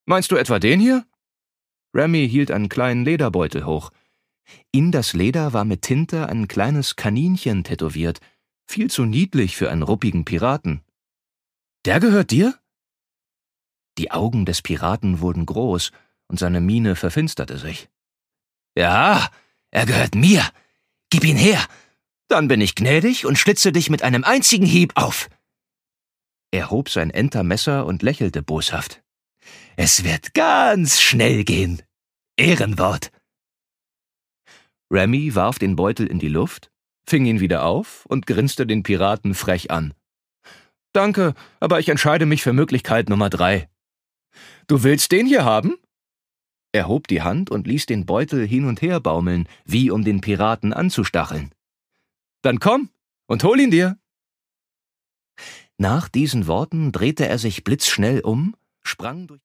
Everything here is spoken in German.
Meinst du etwa den hier?« Remy hielt einen kleinen Lederbeutel hoch. In das Leder war mit Tinte ein kleines Kaninchen tätowiert, viel zu niedlich für einen ruppigen Piraten. »Der gehört dir?« Die Augen des Piraten wurden groß und seine Miene verfinsterte sich. »Ja, er gehört mir. Gib ihn her. Dann bin ich gnädig und schlitze dich mit einem einzigen Hieb auf.« Er hob sein Entermesser und lächelte boshaft. »Es wird ganz schnell gehen. Ehrenwort.« Remy warf den Beutel in die Luft, fing ihn wieder auf und grinste den Piraten frech an. »Danke, aber ich entscheide mich für Möglichkeit Nummer 3. Du willst den hier haben?« Er hob die Hand und ließ den Beutel hin und her baumeln, wie um den Piraten anzustacheln. »Dann komm und hol ihn dir!« Nach diesen Worten drehte er sich blitzschnell um, sprang durch